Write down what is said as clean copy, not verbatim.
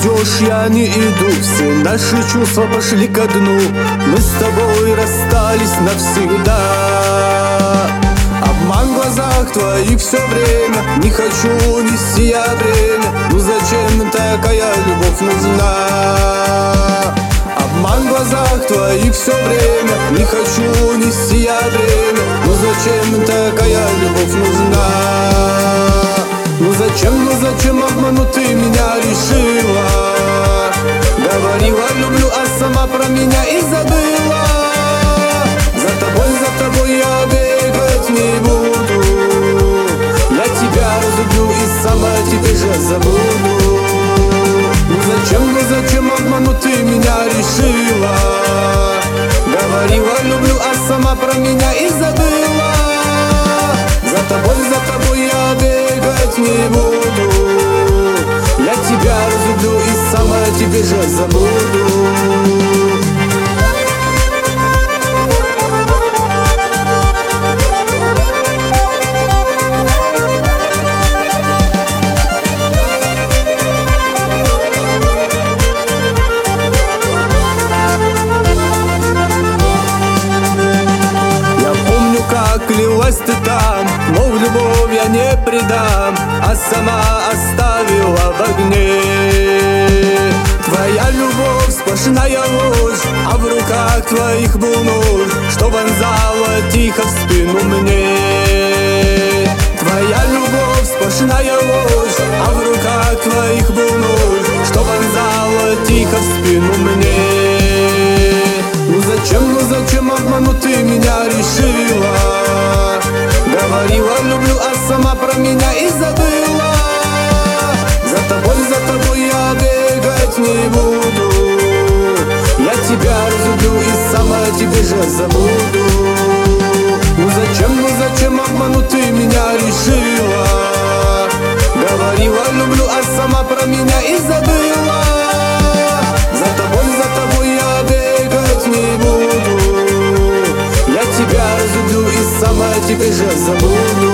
идешь, я не иду. Все наши чувства пошли ко дну. Мы с тобой расстались навсегда. Обман в глазах твоих все время. Не хочу нести я бремя. Ну зачем такая любовь нужна? Обман в глазах твоих все время. Не хочу нести я бремя. Ну зачем такая любовь нужна? Ну зачем обмануть ты меня решила? Говорила люблю, а сама про меня и забыла. За тобой я бегать не буду. Я тебя разлюблю и сама тебе же забуду. Ну зачем обмануть ты меня решила? Говорила люблю, а сама про меня и забыла. За тобой я бегать не буду. Я тебя разлюблю и сама тебе же забуду. Клялась ты там, мол, любовь я не предам, а сама оставила в огне. Твоя любовь сплошная ложь, а в руках твоих был нож, что вонзала тихо в спину мне. Твоя любовь сплошная ложь, а в руках твоих был нож, что вонзала тихо в спину мне. Ну зачем обмануть ты меня решила? Говорила люблю, а сама про меня и забыла. За тобой я бегать не буду. Я тебя разлюблю и сама тебе же забуду. Ну зачем обмануть ты меня решила? Говорила люблю, а сама про меня и забыла. За тобой я бегать не буду. Я тебя разлюблю и сама тебе же забуду.